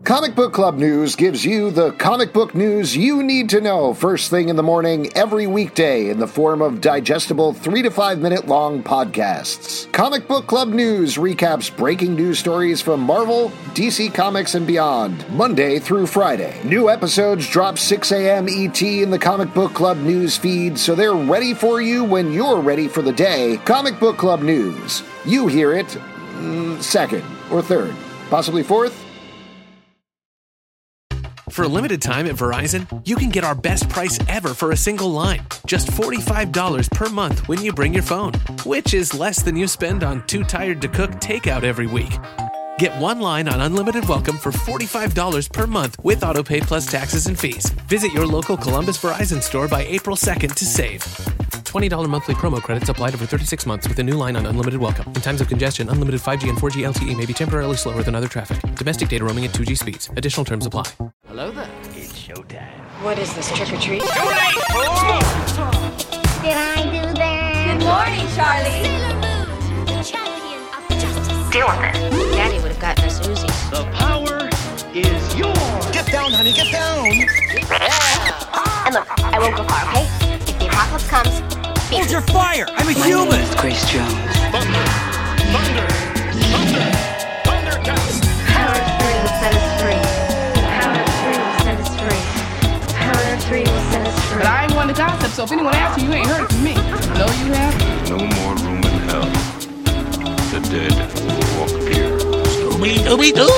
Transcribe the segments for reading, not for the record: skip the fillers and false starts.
Comic Book Club News gives you the comic book news you need to know first thing in the morning every weekday in the form of digestible 3 to 5 minute long podcasts. Comic Book Club News recaps breaking news stories from Marvel, DC Comics, and beyond, Monday through Friday. New episodes drop 6 a.m. ET in the Comic Book Club News feed, so they're ready for you when you're ready for the day. Comic Book Club News. You hear it second or third, possibly fourth. For a limited time at Verizon, you can get our best price ever for a single line. Just $45 per month when you bring your phone, which is less than you spend on Too Tired to Cook takeout every week. Get one line on Unlimited Welcome for $45 per month with AutoPay plus taxes and fees. Visit your local Columbus Verizon store by April 2nd to save. $20 monthly promo credits applied over 36 months with a new line on Unlimited Welcome. In times of congestion, unlimited 5G and 4G LTE may be temporarily slower than other traffic. Domestic data roaming at 2G speeds. Additional terms apply. Hello there. It's showtime. What is this, trick or treat? Did I do that? Good morning, Charlie. Sailor Moon, the champion of justice. Deal with it. Daddy would have gotten us Uzis. The power is yours. Get down, honey, get down. And look, I won't go far, okay? If the apocalypse comes, Hold your fire. I'm a human. My name is Grace Jones. Thundercats. Power of 3 will set us free. Power of 3 will set us free. Power of 3 will set us free. But I ain't one to gossip, so if anyone asks you, you ain't heard it from me. No, you have. No more room in hell. The dead will walk here. Scooby-Dooby-Doo.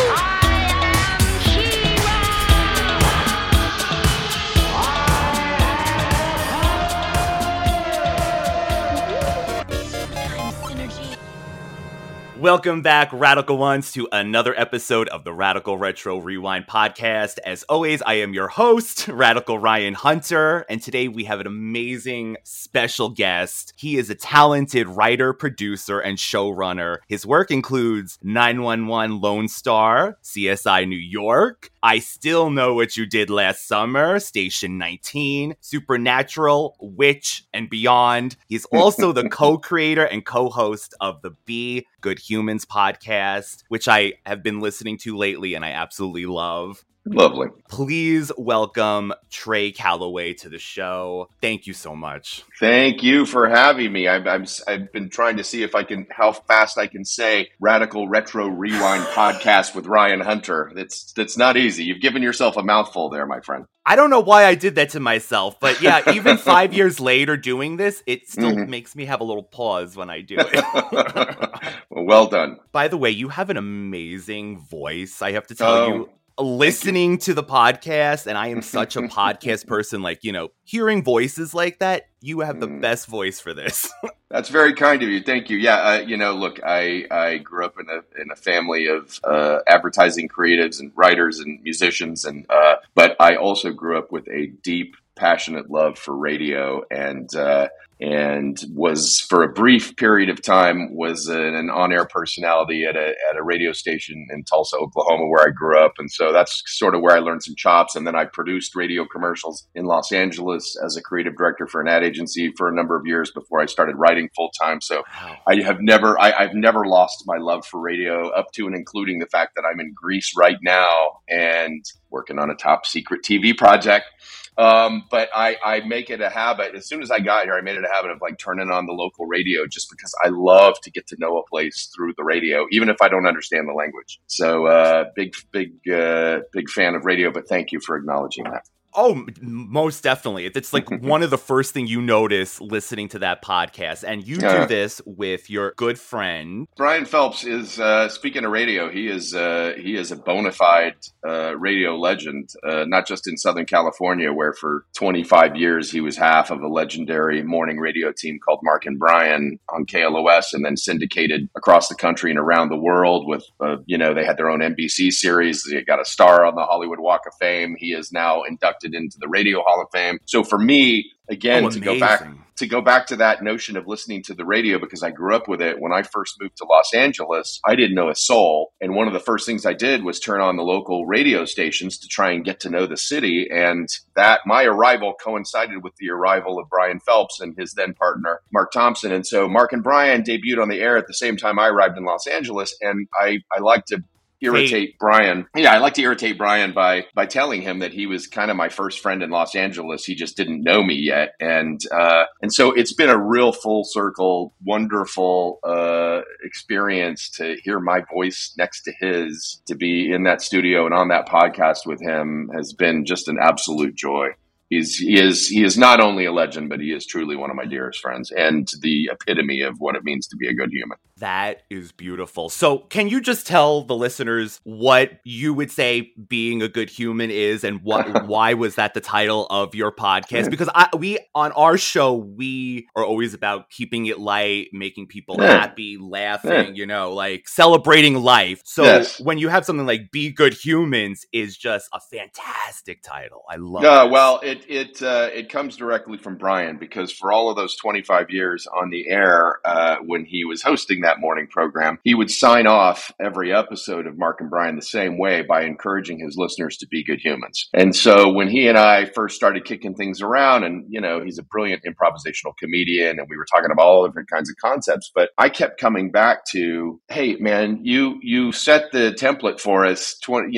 Welcome back, Radical Ones, to another episode of the Radical Retro Rewind podcast. As always, I am your host, Radical Ryan Hunter, and today we have an amazing special guest. He is a talented writer, producer, and showrunner. His work includes 911 Lone Star, CSI New York, I Still Know What You Did Last Summer, Station 19, Supernatural, Witch, and beyond. He's also the co-creator and co-host of the Be Good Humans podcast, which I have been listening to lately and I absolutely love. Lovely. Please welcome Trey Calloway to the show. Thank you so much. Thank you for having me. I've been trying to see how fast I can say Radical Retro Rewind podcast with Ryan Hunter. That's not easy. You've given yourself a mouthful there, my friend. I don't know why I did that to myself, but yeah, even 5 years later doing this, it still makes me have a little pause when I do it. Well done. By the way, you have an amazing voice. I have to tell you. Listening to the podcast, and I am such a podcast person, like, hearing voices like that, you have the best voice for this. That's very kind of you. Thank you. Yeah, look, I grew up in a family of advertising creatives and writers and musicians, but I also grew up with a deep, passionate love for radio, and was, for a brief period of time, was an on-air personality at a radio station in Tulsa, Oklahoma, where I grew up. And so that's sort of where I learned some chops. And then I produced radio commercials in Los Angeles as a creative director for an ad agency for a number of years before I started writing full time. So I've never lost my love for radio, up to and including the fact that I'm in Greece right now and working on a top secret TV project. But I make it a habit. As soon as I got here, I made it a habit of turning on the local radio, just because I love to get to know a place through the radio, even if I don't understand the language. So, big fan of radio, but thank you for acknowledging that. Oh, most definitely. It's like one of the first thing you notice listening to that podcast. And you do this with your good friend. Brian Phelps is, speaking of radio, he is a bona fide radio legend, not just in Southern California, where for 25 years he was half of a legendary morning radio team called Mark and Brian on KLOS, and then syndicated across the country and around the world with, they had their own NBC series. They got a star on the Hollywood Walk of Fame. He is now inducted into the Radio Hall of Fame. So for me, again, to go back to that notion of listening to the radio, because I grew up with it. When I first moved to Los Angeles, I didn't know a soul. And one of the first things I did was turn on the local radio stations to try and get to know the city. And that my arrival coincided with the arrival of Brian Phelps and his then partner, Mark Thompson. And so Mark and Brian debuted on the air at the same time I arrived in Los Angeles. And I like to irritate Brian. Yeah, I like to irritate Brian by telling him that he was kind of my first friend in Los Angeles. He just didn't know me yet, and so it's been a real full circle, wonderful experience to hear my voice next to his, to be in that studio and on that podcast with him has been just an absolute joy. He is not only a legend, but he is truly one of my dearest friends and the epitome of what it means to be a good human. That is beautiful. So can you just tell the listeners what you would say being a good human is, and why was that the title of your podcast? Because we on our show, we are always about keeping it light, making people happy, laughing, like celebrating life. So when you have something like Be Good Humans is just a fantastic title. I love it. Well, it comes directly from Brian, because for all of those 25 years on the air, when he was hosting that morning program, he would sign off every episode of Mark and Brian the same way, by encouraging his listeners to be good humans. And so when he and I first started kicking things around, and he's a brilliant improvisational comedian, and we were talking about all different kinds of concepts, but I kept coming back to, hey man, you set the template for us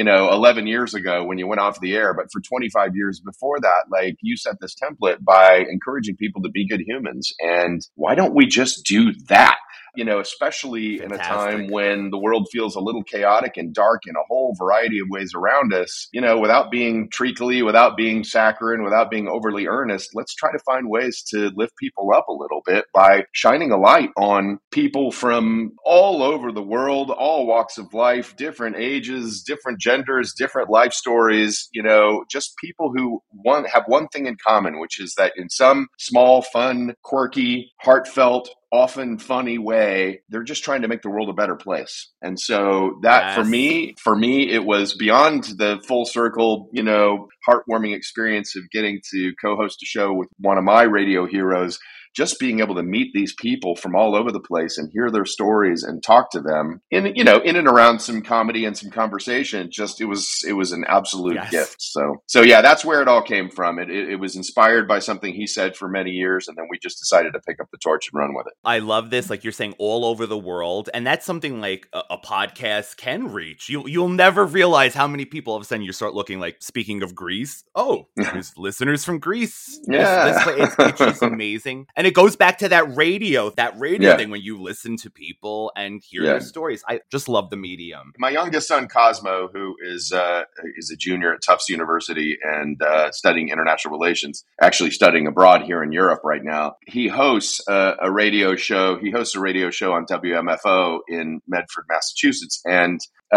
11 years ago when you went off the air, but for 25 years before that, like, you set this template by encouraging people to be good humans, and why don't we just do that? Especially in a time when the world feels a little chaotic and dark in a whole variety of ways around us, without being treacly, without being saccharine, without being overly earnest, let's try to find ways to lift people up a little bit by shining a light on people from all over the world, all walks of life, different ages, different genders, different life stories, just people who have one thing in common, which is that in some small, fun, quirky, heartfelt, often funny way, they're just trying to make the world a better place. And so that for me, it was beyond the full circle, heartwarming experience of getting to co-host a show with one of my radio heroes. Just being able to meet these people from all over the place and hear their stories and talk to them in and around some comedy and some conversation. Just, it was an absolute gift. So yeah, that's where it all came from. It was inspired by something he said for many years, and then we just decided to pick up the torch and run with it. I love this. Like you're saying, all over the world. And that's something like a podcast can reach. You'll never realize how many people all of a sudden you start looking like, speaking of Greece, there's listeners from Greece. Yeah. It's just amazing. And it goes back to that radio thing when you listen to people and hear their stories. I just love the medium. My youngest son, Cosmo, who is a junior at Tufts University and studying international relations, actually studying abroad here in Europe right now. He hosts a radio show. He hosts a radio show on WMFO in Medford, Massachusetts. And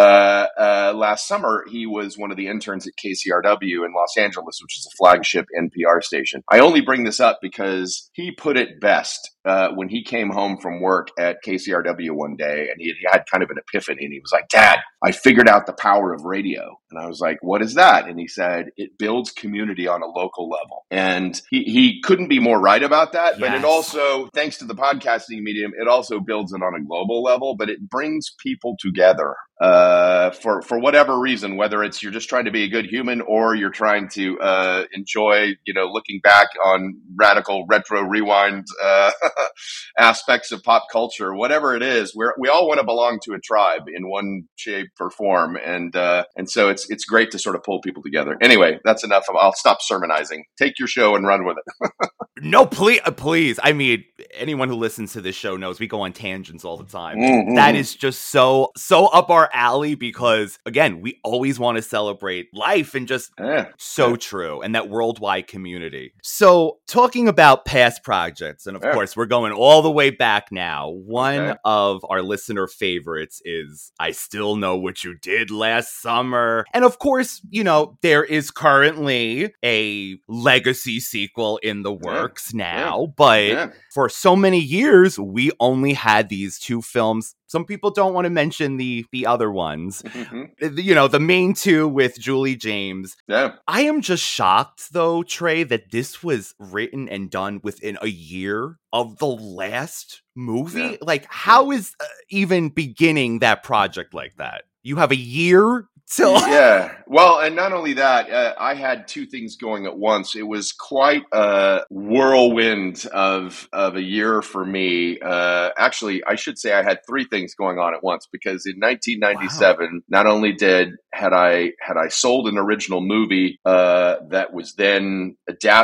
last summer, he was one of the interns at KCRW in Los Angeles, which is a flagship NPR station. I only bring this up because he put it best when he came home from work at KCRW one day, and he had kind of an epiphany, and he was like, "Dad, I figured out the power of radio." And I was like, "What is that?" And he said, "It builds community on a local level." And he couldn't be more right about that. But it also, thanks to the podcasting medium, it also builds it on a global level, but it brings people together. For whatever reason, whether it's you're just trying to be a good human or you're trying to enjoy, looking back on radical retro rewind aspects of pop culture, whatever it is, we all want to belong to a tribe in one shape or form, and so it's great to sort of pull people together. Anyway, that's enough. I'll stop sermonizing. Take your show and run with it. No, please. I mean, anyone who listens to this show knows we go on tangents all the time. Mm-hmm. That is just so up our alley, because again, we always want to celebrate life, and just true, and that worldwide community. So talking about past projects, and of course we're going all the way back now. One of our listener favorites is I Still Know What You Did Last Summer. And of course, there is currently a legacy sequel in the works now, but for so many years, we only had these two films. Some people don't want to mention the other ones. Mm-hmm. The main two with Julie James. Yeah. I am just shocked, though, Trey, that this was written and done within a year of the last movie. Yeah. Like, how is even beginning that project like that? You have a year So yeah. Well, and not only that, I had two things going at once. It was quite a whirlwind of a year for me. Actually, I should say I had three things going on at once, because in 1997, not only had I sold an original movie that was then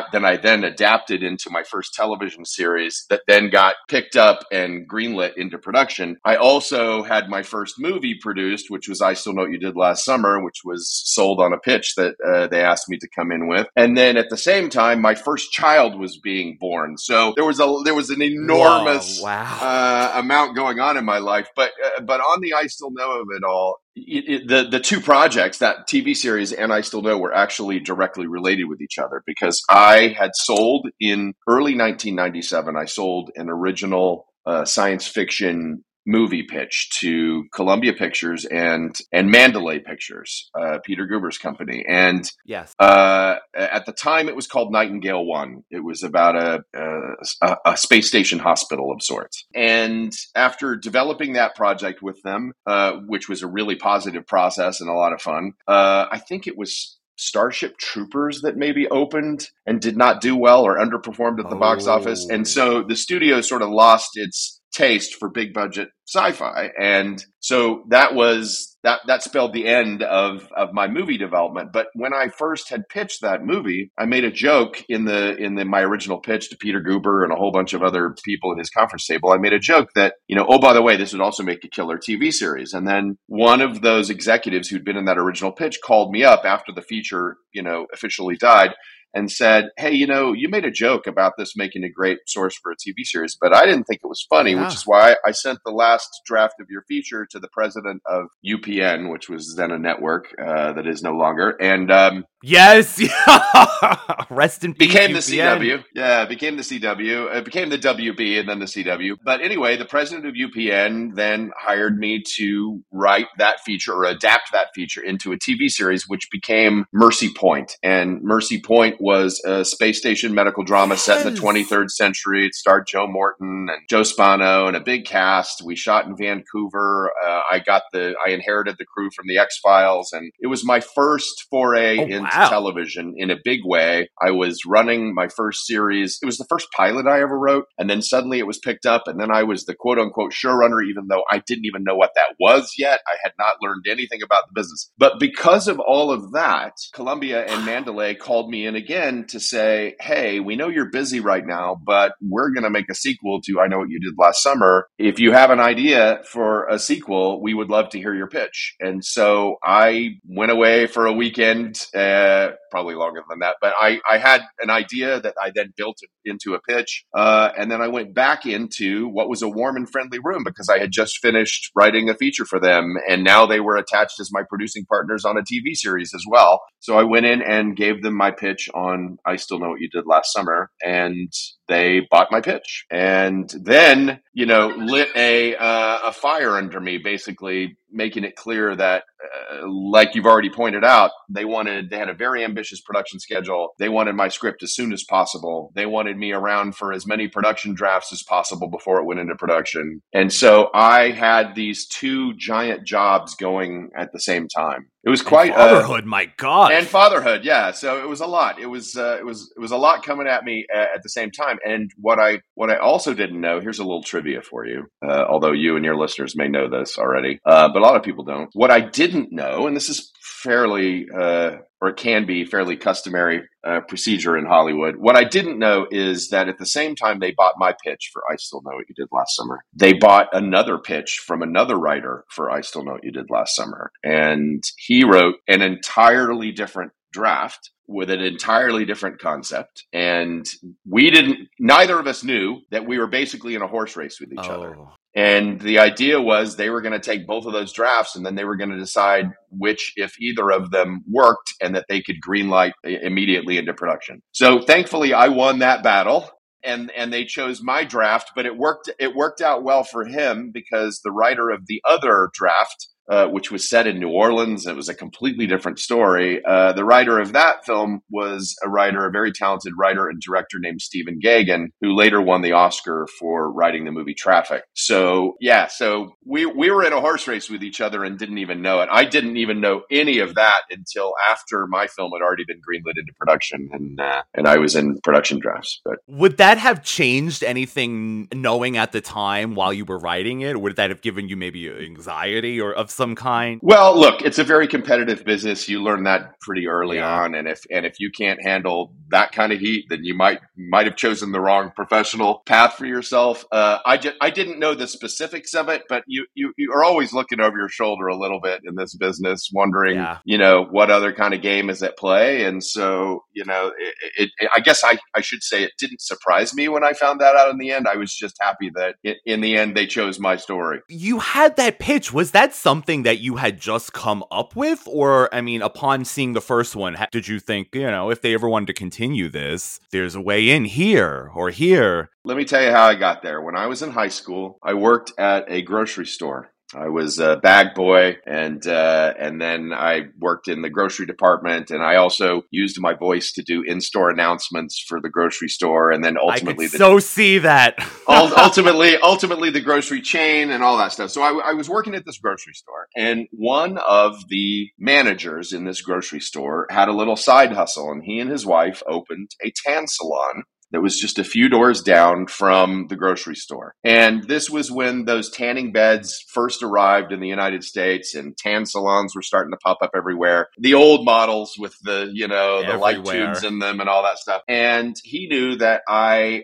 adapted into my first television series that then got picked up and greenlit into production. I also had my first movie produced, which was I Still Know What You Did Last Summer, which was sold on a pitch that they asked me to come in with. And then at the same time, my first child was being born. So there was an enormous amount going on in my life. But on the I Still Know of it all, the two projects, that TV series and I Still Know, were actually directly related with each other, because I had sold in early 1997, I sold an original science fiction movie pitch to Columbia Pictures and Mandalay Pictures, Peter Guber's company. And yes, at the time it was called Nightingale 1. It was about a space station hospital of sorts. And after developing that project with them, which was a really positive process and a lot of fun, I think it was Starship Troopers that maybe opened and did not do well or underperformed at the box office. And so the studio sort of lost its taste for big budget sci-fi. And so that spelled the end of my movie development. But when I first had pitched that movie, I made a joke in my original pitch to Peter Guber and a whole bunch of other people at his conference table. I made a joke that, oh, by the way, this would also make a killer TV series. And then one of those executives who'd been in that original pitch called me up after the feature, officially died, and said, hey, you made a joke about this making a great source for a TV series, but I didn't think it was funny, which is why I sent the last draft of your feature to the president of UPN, which was then a network that is no longer. And yes, rest in peace. Became the UPN. CW. Yeah, became the CW. It became the WB and then the CW. But anyway, the president of UPN then hired me to write that feature or adapt that feature into a TV series, which became Mercy Point. And Mercy Point was a space station medical drama set in the 23rd century. It starred Joe Morton and Joe Spano and a big cast. We shot in Vancouver. I inherited the crew from the X-Files, and it was my first foray into television in a big way. I was running my first series. It was the first pilot I ever wrote, and then suddenly it was picked up, and then I was the quote-unquote showrunner, even though I didn't even know what that was yet. I had not learned anything about the business. But because of all of that, Columbia and Mandalay called me in again to say, hey, we know you're busy right now, but we're going to make a sequel to I Know What You Did Last Summer. If you have an idea for a sequel, we would love to hear your pitch. And so I went away for a weekend, probably longer than that, but I had an idea that I then built into a pitch. And then I went back into what was a warm and friendly room, because I had just finished writing a feature for them. And now they were attached as my producing partners on a TV series as well. So I went in and gave them my pitch on I Still Know What You Did Last Summer, and they bought my pitch, and then lit a fire under me, basically making it clear that, like you've already pointed out, they had a very ambitious production schedule. They wanted my script as soon as possible. They wanted me around for as many production drafts as possible before it went into production. And so I had these two giant jobs going at the same time. It was quite fatherhood, my God, and fatherhood, yeah. So it was a lot. It was a lot coming at me at the same time. And what I also didn't know. Here's a little trivia for you, although you and your listeners may know this already, but a lot of people don't. What I didn't know, and this is fairly, or it can be fairly customary procedure in Hollywood. What I didn't know is that at the same time they bought my pitch for I Still Know What You Did Last Summer, they bought another pitch from another writer for I Still Know What You Did Last Summer. And he wrote an entirely different draft with an entirely different concept. And neither of us knew that we were basically in a horse race with each other. And the idea was they were going to take both of those drafts, and then they were going to decide which, if either of them worked, and that they could greenlight immediately into production. So thankfully I won that battle. And they chose my draft, but it worked out well for him, because the writer of the other draft which was set in New Orleans. It was a completely different story. The writer of that film was a very talented writer and director named Stephen Gaghan, who later won the Oscar for writing the movie Traffic. So we were in a horse race with each other and didn't even know it. I didn't even know any of that until after my film had already been greenlit into production, and I was in production drafts. But would that have changed anything, knowing at the time while you were writing it? Or would that have given you maybe anxiety or of some kind? Well, look, it's a very competitive business. You learn that pretty early on, and if you can't handle that kind of heat, then you might have chosen the wrong professional path for yourself. I didn't know the specifics of it, but you are always looking over your shoulder a little bit in this business, wondering what other kind of game is at play. And so I guess I should say it didn't surprise me when I found that out in the end. I was just happy that in the end they chose my story. You had that pitch. Was that something that you had just come up with? Or, I mean, upon seeing the first one, did you think, if they ever wanted to continue this, there's a way in here or here? Let me tell you how I got there. When I was in high school, I worked at a grocery store. I was a bag boy, and then I worked in the grocery department, and I also used my voice to do in-store announcements for the grocery store, and then ultimately see that ultimately the grocery chain and all that stuff. So I was working at this grocery store, and one of the managers in this grocery store had a little side hustle, and he and his wife opened a tan salon that was just a few doors down from the grocery store. And this was when those tanning beds first arrived in the United States, and tan salons were starting to pop up everywhere. The old models with the light tubes in them and all that stuff. And he knew that I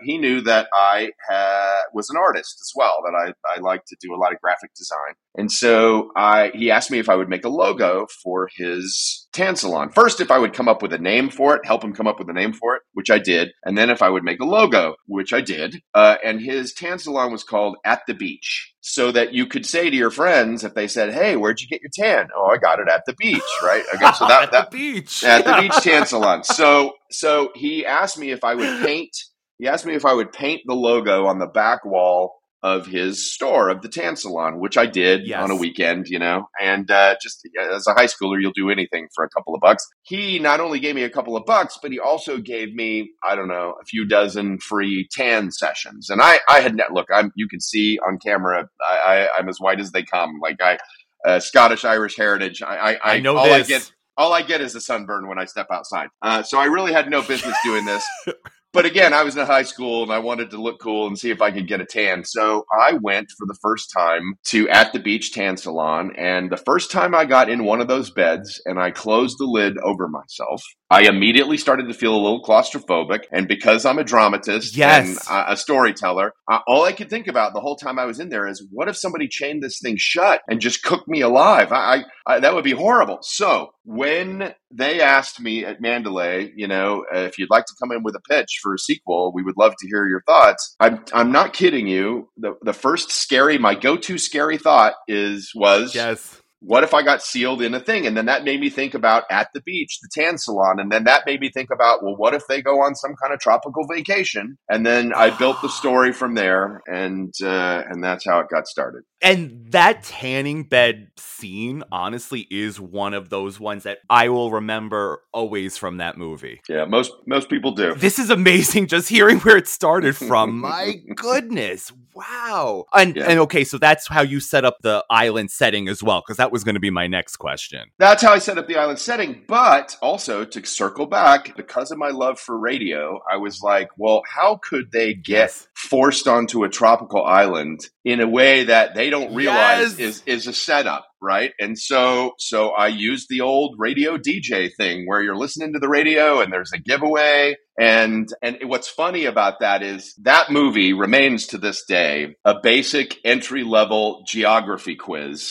was an artist as well, that I liked to do a lot of graphic design. And so he asked me if I would make a logo for his tan salon. First, if I would come up with a name for it, help him come up with a name for it, which I did. And then if I would make a logo, which I did. And his tan salon was called At the Beach. So that you could say to your friends, if they said, "Hey, where'd you get your tan?" "Oh, I got it at the beach," right? Okay, so at the beach. At the beach tan salon. So he asked me if I would paint. He asked me if I would paint the logo on the back wall of his store, of the tan salon, which I did on a weekend, and just as a high schooler, you'll do anything for a couple of bucks. He not only gave me a couple of bucks, but he also gave me, I don't know, a few dozen free tan sessions. And I had, you can see on camera, I'm as white as they come. Like Scottish Irish heritage. I know all I get is a sunburn when I step outside. So I really had no business doing this. But again, I was in high school and I wanted to look cool and see if I could get a tan. So I went for the first time to At the Beach Tan Salon. And the first time I got in one of those beds and I closed the lid over myself, I immediately started to feel a little claustrophobic. And because I'm a dramatist and a storyteller, all I could think about the whole time I was in there is, what if somebody chained this thing shut and just cooked me alive? That would be horrible. So when they asked me at Mandalay, if you'd like to come in with a pitch for a sequel, we would love to hear your thoughts. I'm not kidding you. The first my go-to scary thought was what if I got sealed in a thing? And then that made me think about At the Beach, the tan salon. And then that made me think about, well, what if they go on some kind of tropical vacation? And then I built the story from there. And that's how it got started. And that tanning bed scene, honestly, is one of those ones that I will remember always from that movie. Yeah, most people do. This is amazing, just hearing where it started from. My goodness. Wow. And okay, so that's how you set up the island setting as well, because that was going to be my next question. That's how I set up the island setting. But also, to circle back, because of my love for radio, I was like, well, how could they get forced onto a tropical island in a way that they don't realize is a setup, right? And so I used the old radio DJ thing where you're listening to the radio and there's a giveaway. And what's funny about that is that movie remains to this day a basic entry-level geography quiz.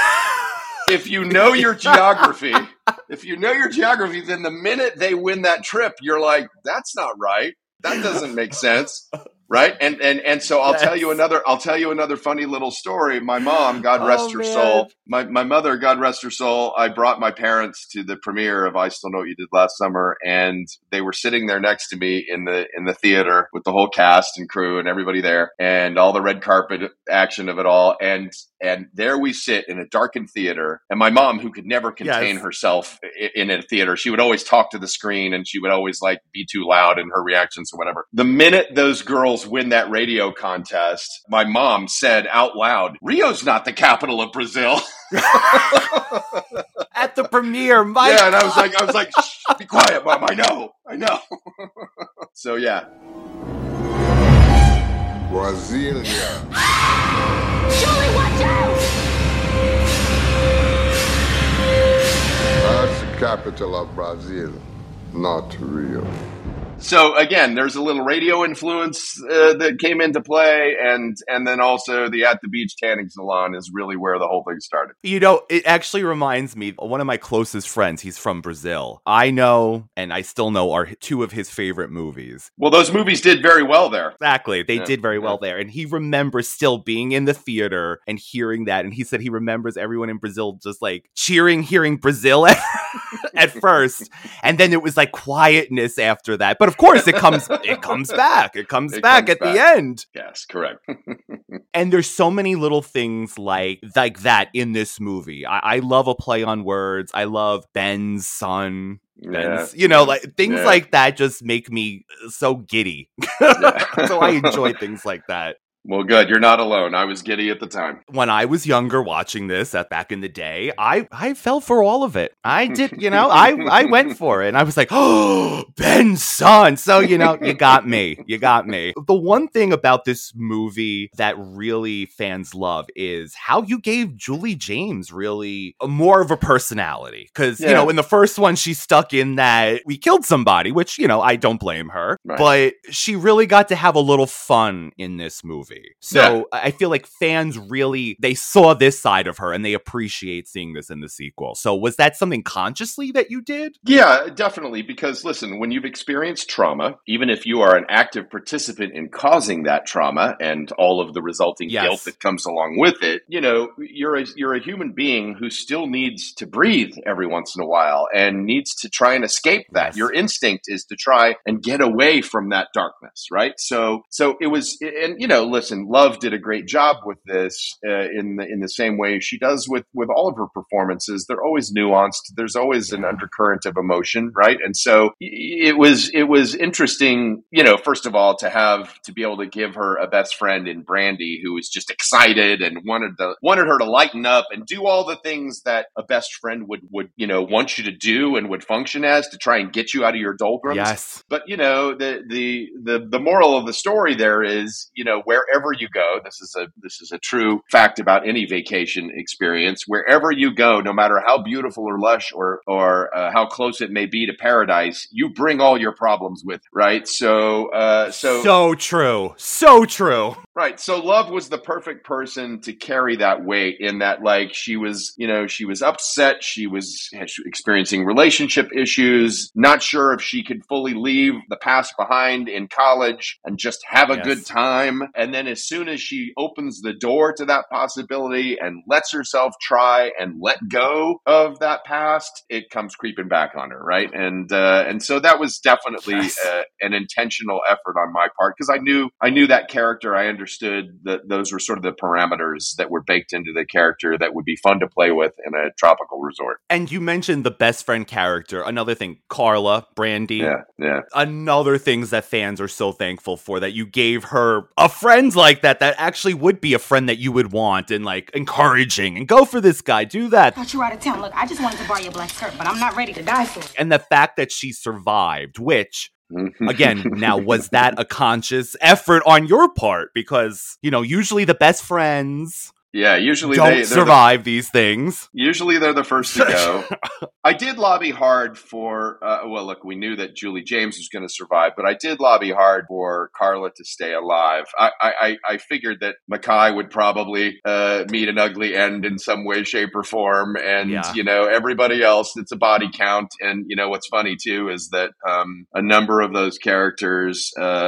If you know your geography, then the minute they win that trip, you're like, that's not right. That doesn't make sense. Right. And so I'll tell you another funny little story. My mom, God rest her soul, my mother, God rest her soul. I brought my parents to the premiere of I Still Know What You Did Last Summer, and they were sitting there next to me in the theater with the whole cast and crew and everybody there and all the red carpet action of it all. And there we sit in a darkened theater, and my mom, who could never contain herself in a theater, she would always talk to the screen and she would always like be too loud in her reactions or whatever. The minute those girls win that radio contest, my mom said out loud, "Rio's not the capital of Brazil." At the premiere, and I was like, shh, be quiet, Mom. I know. So yeah. Brasilia. Julie, watch out! That's the capital of Brazil, not Rio. So again, there's a little radio influence that came into play, and then also the At the Beach tanning salon is really where the whole thing started. You know, it actually reminds me, one of my closest friends, he's from Brazil. I know, and I still know, are two of his favorite movies. Well, those movies did very well there. Exactly. They did very well there. And he remembers still being in the theater and hearing that. And he said he remembers everyone in Brazil just like hearing Brazil at first. And then it was like quietness after that. But of course, it comes back. It comes back at the end. Yes, correct. And there's so many little things like that in this movie. I love a play on words. I love Ben's son. Like things like that just make me so giddy. So I enjoy things like that. Well, good. You're not alone. I was giddy at the time. When I was younger watching this back in the day, I fell for all of it. I did, I went for it. And I was like, oh, Ben's son. So, you got me. You got me. The one thing about this movie that really fans love is how you gave Julie James really more of a personality. Because, in the first one, she's stuck in that we killed somebody, which, I don't blame her. Right. But she really got to have a little fun in this movie. So I feel like fans really, they saw this side of her and they appreciate seeing this in the sequel. So was that something consciously that you did? Yeah, definitely. Because listen, when you've experienced trauma, even if you are an active participant in causing that trauma and all of the resulting guilt that comes along with it, you're a human being who still needs to breathe every once in a while and needs to try and escape that. Yes. Your instinct is to try and get away from that darkness, right? So it was, and listen, Love did a great job with this in the same way she does with all of her performances. They're always nuanced. There's always an undercurrent of emotion, right? And so it was interesting, first of all, to be able to give her a best friend in Brandy who was just excited and wanted her to lighten up and do all the things that a best friend would want you to do and would function as to try and get you out of your doldrums. Yes. But the moral of the story there is, wherever you go, this is a true fact about any vacation experience. Wherever you go, no matter how beautiful or lush or how close it may be to paradise, you bring all your problems with, right? So true. Right. So Love was the perfect person to carry that weight in that, like, she was upset. She was experiencing relationship issues, not sure if she could fully leave the past behind in college and just have a good time. And then as soon as she opens the door to that possibility and lets herself try and let go of that past, it comes creeping back on her. Right. And so that was definitely an intentional effort on my part, because I knew that character. I understood that those were sort of the parameters that were baked into the character that would be fun to play with in a tropical resort. And you mentioned the best friend character. Another thing, Carla, Brandy. Yeah. Another things that fans are so thankful for, that you gave her a friend like that actually would be a friend that you would want and like encouraging and go for this guy, do that. I thought you were out of town. Look, I just wanted to borrow your black skirt, but I'm not ready to die for it. And the fact that she survived, which again, now, was that a conscious effort on your part? Because, usually the best friends Yeah, usually don't survive these things. Usually they're the first to go. I did lobby hard for, well, look, we knew that Julie James was going to survive, but I did lobby hard for Carla to stay alive. I figured that Mackay would probably meet an ugly end in some way, shape, or form. And, you know, everybody else, it's a body count. And, you know, what's funny, too, is that a number of those characters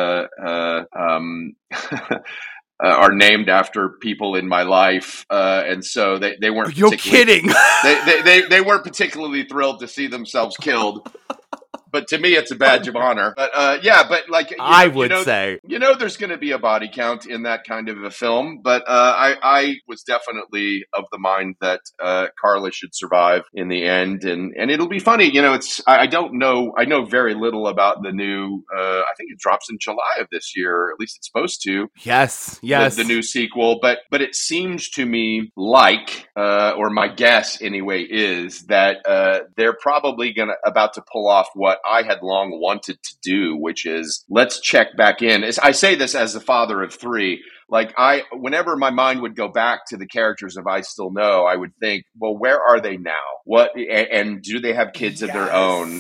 are named after people in my life, and so they weren't. You're kidding. They weren't particularly thrilled to see themselves killed. But to me, it's a badge of honor. But yeah, but like I would say, you know, there's going to be a body count in that kind of a film. But I was definitely of the mind that Carla should survive in the end, and it'll be funny. You know, I don't know. I know very little about the new. I think it drops in July of this year. At least it's supposed to. Yes. The new sequel, but it seems to me like, or my guess anyway, is that they're probably about to pull off what I had long wanted to do, which is let's check back in. I say this as the father of three. Like whenever my mind would go back to the characters of I Still Know, I would think, well, where are they now? What, and do they have kids of their own?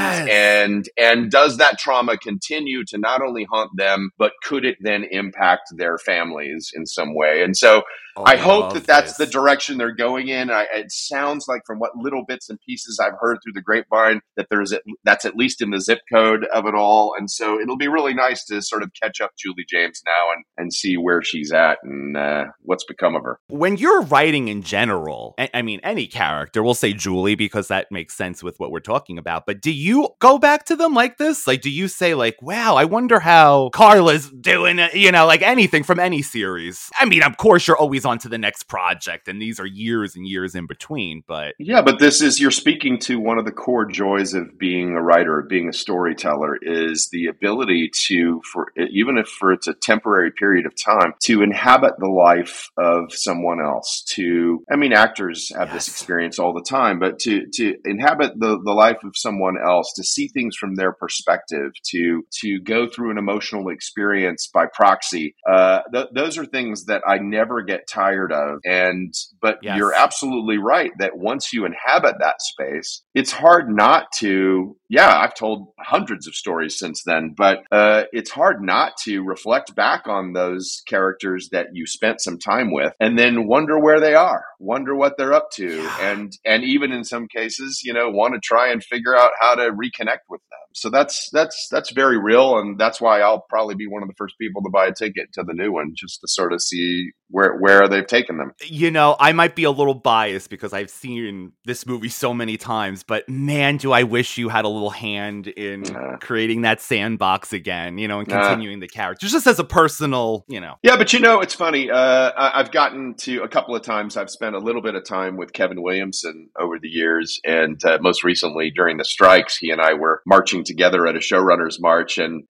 And does that trauma continue to not only haunt them, but could it then impact their families in some way? And so I hope that that's the direction they're going in. It sounds like from what little bits and pieces I've heard through the grapevine that that's at least in the zip code of it all. And so it'll be really nice to sort of catch up Julie James now and see where she's at and what's become of her. When you're writing in general, I mean, any character, we'll say Julie because that makes sense with what we're talking about, but do you go back to them like this? Like, do you say like, wow, I wonder how Carla's doing, you know, like anything from any series? I mean, of course, you're always on to the next project, and these are years and years in between, but... Yeah, but you're speaking to one of the core joys of being a writer, of being a storyteller, is the ability to, even if it's a temporary period of time, to inhabit the life of someone else. Actors have this experience all the time, but to inhabit the life of someone else, to see things from their perspective, to go through an emotional experience by proxy, those are things that I never get tired of. But you're absolutely right that once you inhabit that space, it's hard not to. Yeah, I've told hundreds of stories since then, but it's hard not to reflect back on those characters that you spent some time with and then wonder where they are, wonder what they're up to, and even in some cases, you know, want to try and figure out how to reconnect with them. So that's very real, and that's why I'll probably be one of the first people to buy a ticket to the new one, just to sort of see where they've taken them. You know, I might be a little biased because I've seen this movie so many times, but man, do I wish you had a little hand in creating that sandbox again, you know, and continuing the characters, just as a personal, you know. Yeah, but you know, it's funny. I've gotten to a couple of times, I've spent a little bit of time with Kevin Williamson over the years, and most recently during the strikes, he and I were marching together at a showrunners march, and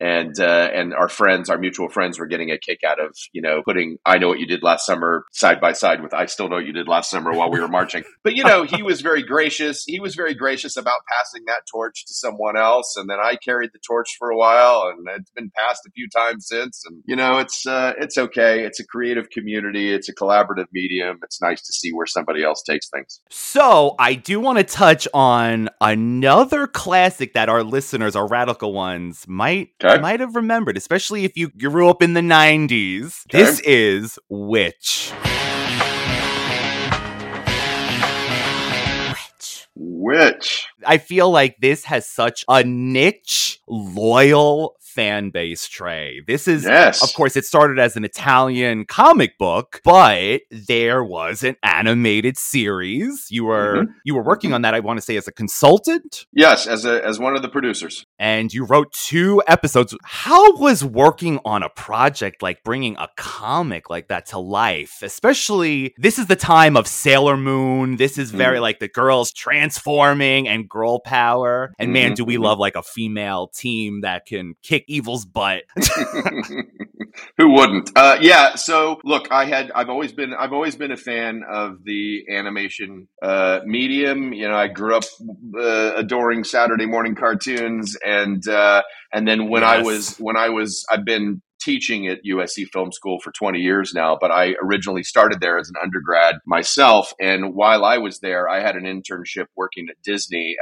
our mutual friends were getting a kick out of, you know, putting I Know What You Did Last Summer side by side with I Still Know What You Did Last Summer while we were marching. But, you know, he was very gracious. He was very gracious about passing that torch to someone else. And then I carried the torch for a while, and it's been passed a few times since. And, you know, it's okay. It's a creative community. It's a collaborative medium. It's nice to see where somebody else takes things. So I do want to touch on another classic that our listeners, our radical ones, might have remembered, especially if you grew up in the 90s. Okay. This is Witch. I feel like this has such a niche, loyal fan base, Trey. This is, of course, it started as an Italian comic book, but there was an animated series. You were working on that, I want to say, as a consultant? Yes, as one of the producers. And you wrote 2 episodes. How was working on a project like bringing a comic like that to life? Especially, this is the time of Sailor Moon. This is very like the girls transforming and girl power. And man, do we love like a female team that can kick evil's butt. Who wouldn't? Yeah. So look, I've always been a fan of the animation medium. You know, I grew up adoring Saturday morning cartoons, and then when I've been teaching at USC Film School for 20 years now, but I originally started there as an undergrad myself. And while I was there, I had an internship working at Disney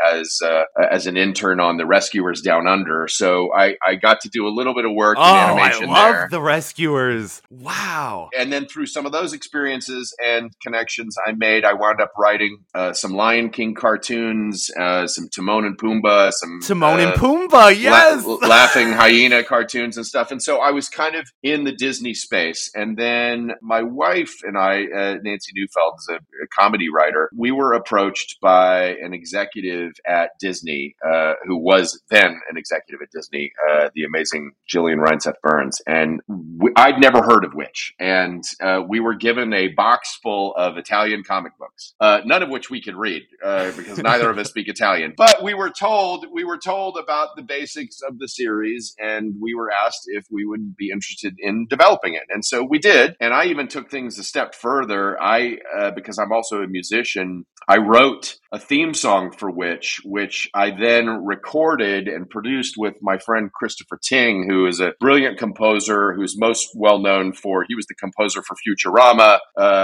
as an intern on The Rescuers Down Under. So I got to do a little bit of work in animation there. I love The Rescuers. Wow. And then through some of those experiences and connections I made, I wound up writing some Lion King cartoons, some Timon and Pumbaa, some Timon and Pumbaa, yes! Laughing Hyena cartoons and stuff. And so I was kind of in the Disney space. And then my wife and I, Nancy Neufeld, is a comedy writer, we were approached by an executive at Disney, who was then an executive at Disney, the amazing Jillian Reinseth Burns. And I'd never heard of which. And we were given a box full of Italian comic books, none of which we could read because neither of us speak Italian. But we were told about the basics of the series, and we were asked if we would be interested in developing it. And so we did. And I even took things a step further. Because I'm also a musician, I wrote a theme song for which I then recorded and produced with my friend Christopher Ting, who is a brilliant composer who's most well known for, he was the composer for Futurama,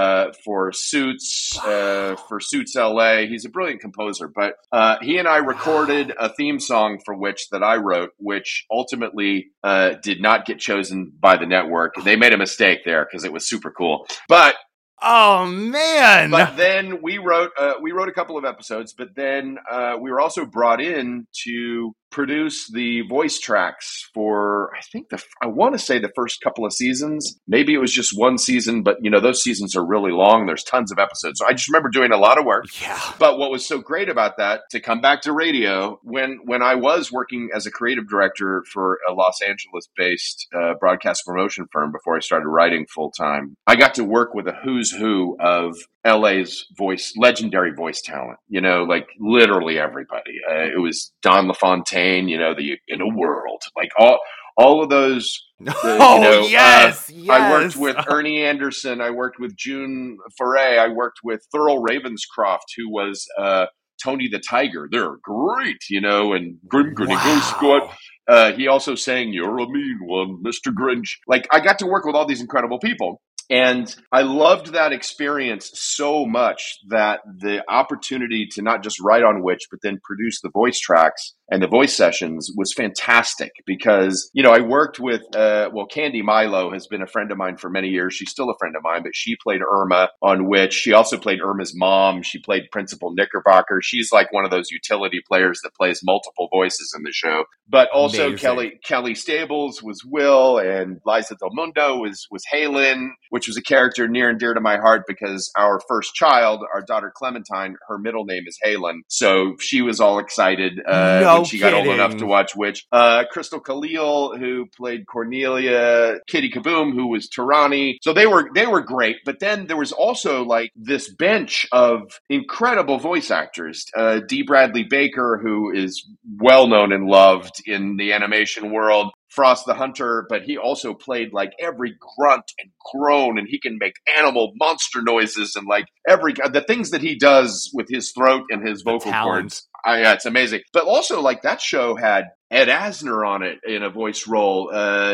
for Suits, for Suits LA. He's a brilliant composer, but he and I recorded a theme song for which that I wrote, which ultimately did not get chosen by the network. They made a mistake there because it was super cool. But oh man! But then we wrote a couple of episodes, but then we were also brought in to produce the voice tracks for, I want to say the first couple of seasons. Maybe it was just one season, but those seasons are really long. There's tons of episodes. So I just remember doing a lot of work. Yeah. But what was so great about that, to come back to radio, when I was working as a creative director for a Los Angeles-based broadcast promotion firm before I started writing full-time, I got to work with a who's who of LA's legendary voice talent, like literally everybody. It was Don LaFontaine, the In a World, like all of those. Yes. I worked with Ernie Anderson. I worked with June Foray. I worked with Thurl Ravenscroft, who was Tony the Tiger. They're great, and Grim Grinny Ghost Squad. He also sang "You're a Mean One, Mr. Grinch." Like, I got to work with all these incredible people. And I loved that experience so much that the opportunity to not just write on Witch, but then produce the voice tracks and the voice sessions was fantastic because, I worked with, Candy Milo has been a friend of mine for many years. She's still a friend of mine, but she played Irma on Witch. She also played Irma's mom. She played Principal Knickerbocker. She's like one of those utility players that plays multiple voices in the show. But also Kelly Stables was Will, and Liza Del Mundo was Halen, which was a character near and dear to my heart because our first child, our daughter Clementine, her middle name is Halen. So she was all excited when she got old enough to watch Witch. Crystal Khalil, who played Cornelia, Kitty Kaboom, who was Tirani. So they were great. But then there was also like this bench of incredible voice actors. D. Bradley Baker, who is well known and loved in the animation world. Frost the Hunter, but he also played like every grunt and groan, and he can make animal monster noises and like the things that he does with his throat and his vocal cords. Yeah, it's amazing. But also, like, that show had Ed Asner on it in a voice role.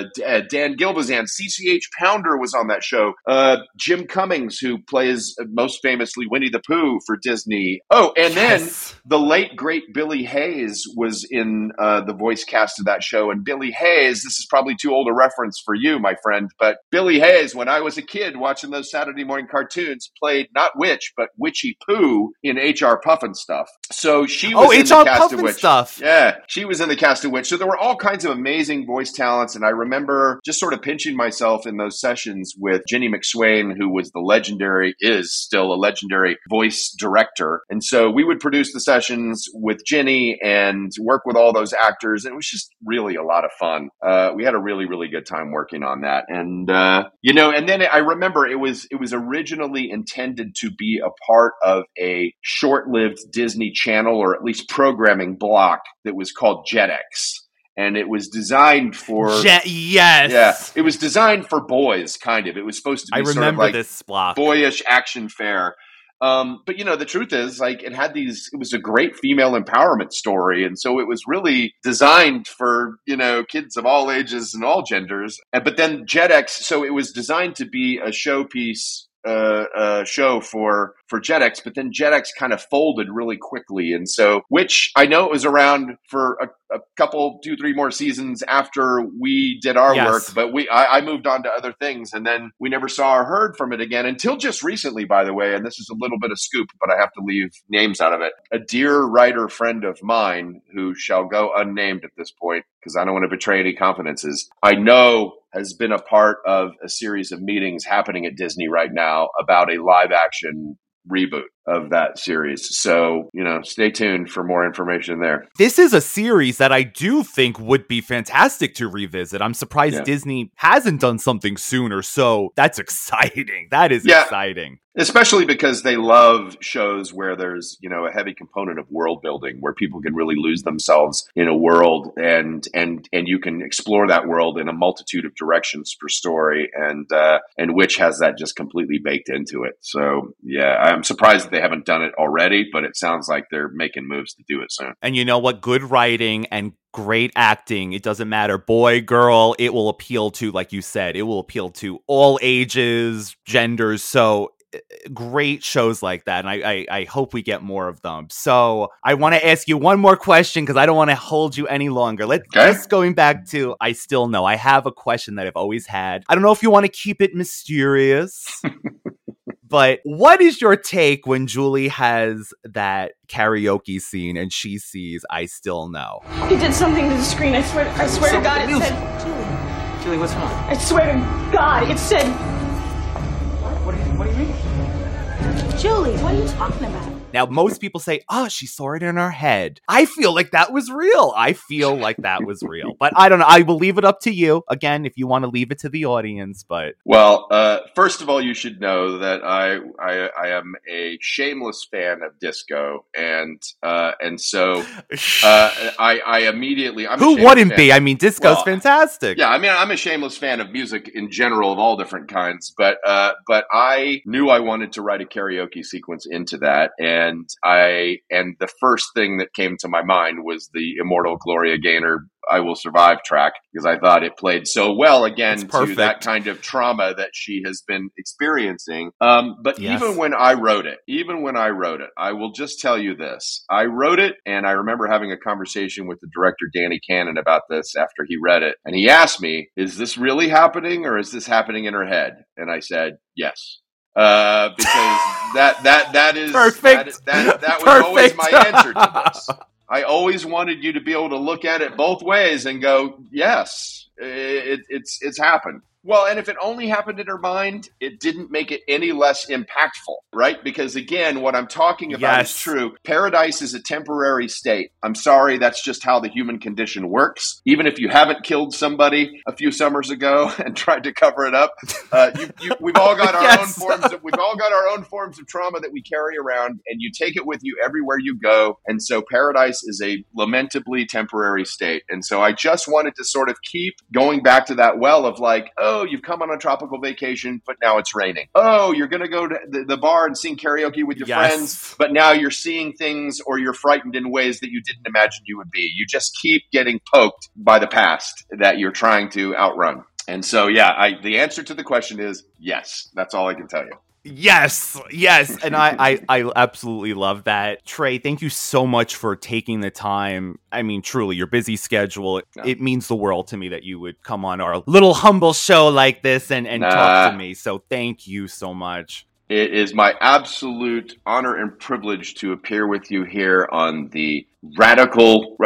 Dan Gilbazan, CCH Pounder was on that show. Jim Cummings, who plays most famously Winnie the Pooh for Disney. Oh, and then the late, great Billy Hayes was in the voice cast of that show. And Billy Hayes, this is probably too old a reference for you, my friend, but Billy Hayes, when I was a kid watching those Saturday morning cartoons, played not Witch, but Witchy Pooh in H.R. Pufnstuf. So she was in the cast of Witch. Stuff. Yeah, she was in the cast of Witch. So there were all kinds of amazing voice talents, and I remember just sort of pinching myself in those sessions with Ginny McSwain, who was is still a legendary voice director. And so we would produce the sessions with Ginny and work with all those actors, and it was just really a lot of fun. We had a really, really good time working on that. And, and then I remember it was originally intended to be a part of a short-lived Disney Channel, or at least programming block, that was called Jetix. And it was designed for... Yes! Yeah, it was designed for boys, kind of. It was supposed to be sort of like this block. Boyish action fare. But the truth is, like, it was a great female empowerment story. And so it was really designed for, kids of all ages and all genders. But then JetX, so it was designed to be a showpiece, show for JetX, but then JetX kind of folded really quickly. And so, which I know it was around for a couple, 2-3 more seasons after we did our work, but I moved on to other things, and then we never saw or heard from it again until just recently, by the way. And this is a little bit of scoop, but I have to leave names out of it. A dear writer friend of mine, who shall go unnamed at this point because I don't want to betray any confidences, I know has been a part of a series of meetings happening at Disney right now about a live action reboot of that series. So, stay tuned for more information there. This is a series that I do think would be fantastic to revisit. I'm surprised Disney hasn't done something sooner. So that's exciting. That is exciting. Especially because they love shows where there's, a heavy component of world building, where people can really lose themselves in a world and you can explore that world in a multitude of directions per story, and Witch has that just completely baked into it. So yeah, I'm surprised that they haven't done it already, but it sounds like they're making moves to do it soon. And you know what? Good writing and great acting, it doesn't matter, boy, girl, it will appeal to, like you said, it will appeal to all ages, genders. So great shows like that, and I hope we get more of them. So I want to ask you one more question because I don't want to hold you any longer. Let's going back to I Still Know. I have a question that I've always had. I don't know if you want to keep it mysterious, but what is your take when Julie has that karaoke scene and she sees I Still Know? He did something to the screen. I swear to God, it said... Julie, what's wrong? I swear to God, it said... What do you mean? Julie, what are you talking about? Now, most people say, oh, she saw it in her head. I feel like that was real. But I don't know. I will leave it up to you. Again, if you want to leave it to the audience, but... Well, first of all, you should know that I am a shameless fan of disco. And so I immediately... Who wouldn't be? I mean, disco's fantastic. Yeah, I mean, I'm a shameless fan of music in general of all different kinds. But I knew I wanted to write a karaoke sequence into that. And the first thing that came to my mind was the immortal Gloria Gaynor I Will Survive track, because I thought it played so well again to that kind of trauma that she has been experiencing. But even when I wrote it, I will just tell you this. I wrote it, and I remember having a conversation with the director, Danny Cannon, about this after he read it. And he asked me, is this really happening or is this happening in her head? And I said, yes. Because that is perfect. That was always my answer to this. I always wanted you to be able to look at it both ways and go, yes, it's happened. Well, and if it only happened in her mind, it didn't make it any less impactful, right? Because again, what I'm talking about is true. Paradise is a temporary state. I'm sorry, that's just how the human condition works. Even if you haven't killed somebody a few summers ago and tried to cover it up, we've all got our own forms of trauma that we carry around, and you take it with you everywhere you go. And so paradise is a lamentably temporary state. And so I just wanted to sort of keep going back to that well of like, oh, you've come on a tropical vacation, but now it's raining. Oh, you're going to go to the bar and sing karaoke with your friends, but now you're seeing things or you're frightened in ways that you didn't imagine you would be. You just keep getting poked by the past that you're trying to outrun. And so, the answer to the question is yes. That's all I can tell you. Yes. And I absolutely love that. Trey, thank you so much for taking the time. I mean, truly, your busy schedule, it means the world to me that you would come on our little humble show like this and talk to me. So thank you so much. It is my absolute honor and privilege to appear with you here on the Radical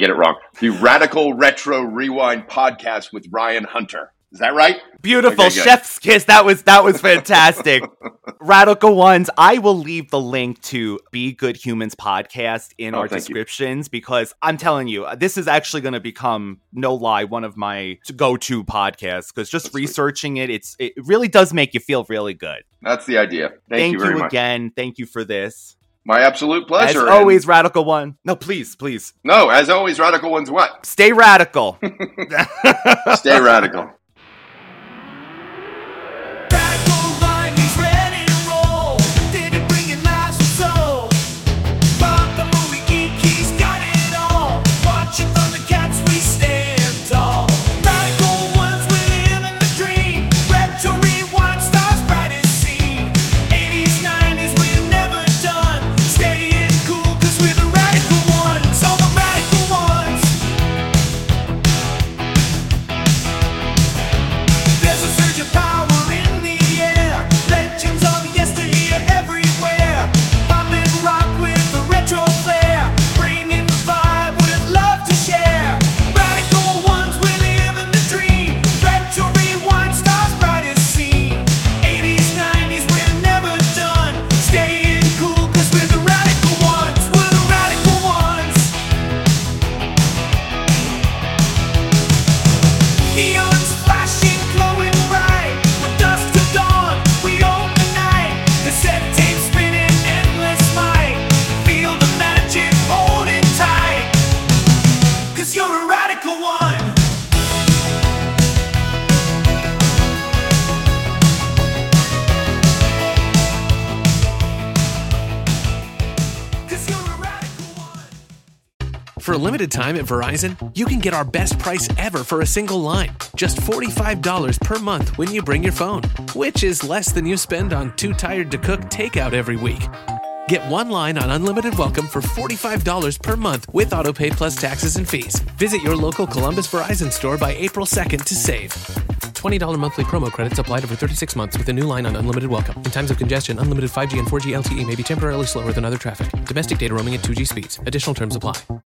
Retro Rewind podcast with Ryan Hunter. Is that right? Beautiful. Okay, chef's kiss. That was fantastic. Radical Ones, I will leave the link to Be Good Humans podcast in our descriptions because I'm telling you, this is actually going to become, no lie, one of my go-to podcasts because just researching it really does make you feel really good. That's the idea. Thank you very much. Again. Thank you for this. My absolute pleasure. As always, Radical One. No, please. No, as always, Radical One's what? Stay radical. Stay radical. Radical mind is ready to roll. Did it bring it now? For a limited time at Verizon, you can get our best price ever for a single line. Just $45 per month when you bring your phone, which is less than you spend on Too Tired to Cook takeout every week. Get one line on Unlimited Welcome for $45 per month with autopay plus taxes and fees. Visit your local Columbus Verizon store by April 2nd to save. $20 monthly promo credits applied over 36 months with a new line on Unlimited Welcome. In times of congestion, unlimited 5G and 4G LTE may be temporarily slower than other traffic. Domestic data roaming at 2G speeds. Additional terms apply.